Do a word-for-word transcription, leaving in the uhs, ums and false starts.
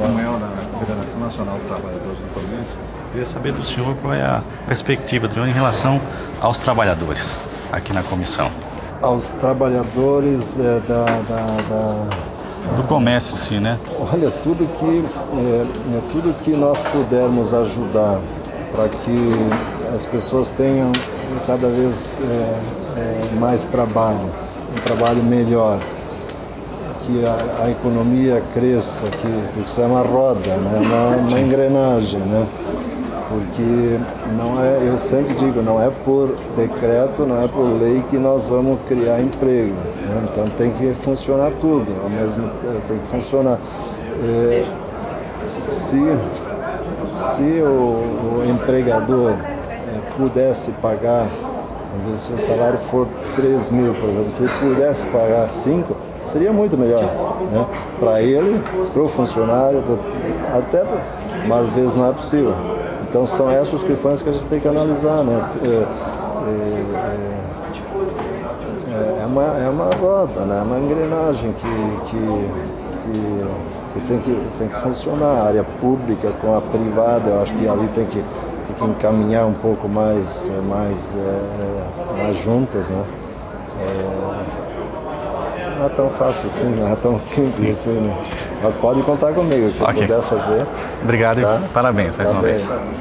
Samuel, da Federação Nacional dos Trabalhadores do Comércio. Queria saber do senhor qual é a perspectiva do senhor em relação aos trabalhadores aqui na comissão. Aos trabalhadores é, da, da, da... do comércio, sim, né? Olha, tudo que, é, é, tudo que nós pudermos ajudar para que as pessoas tenham cada vez é, é, mais trabalho, um trabalho melhor, que a, a economia cresça, que isso é uma roda, né? uma, uma engrenagem, né? Porque não é, eu sempre digo, não é por decreto, não é por lei que nós vamos criar emprego, né? Então tem que funcionar tudo, ao mesmo tempo tem que funcionar. É, se se o, o empregador é, pudesse pagar, às vezes se o salário for três mil, por exemplo, se ele pudesse pagar cinco, seria muito melhor, né? Para ele, para o funcionário, até, mas às vezes não é possível. Então são essas questões que a gente tem que analisar, né? É, é, é, uma, é uma roda, né? É uma engrenagem que, que, que, que, tem que tem que funcionar. A área pública com a privada, eu acho que ali tem que, tem que encaminhar um pouco mais, mais, é, mais juntas, né? É, não é tão fácil assim, não é tão simples assim, né? Mas pode contar comigo, o que okay. puder fazer. Obrigado tá? e parabéns mais tá uma bem. vez.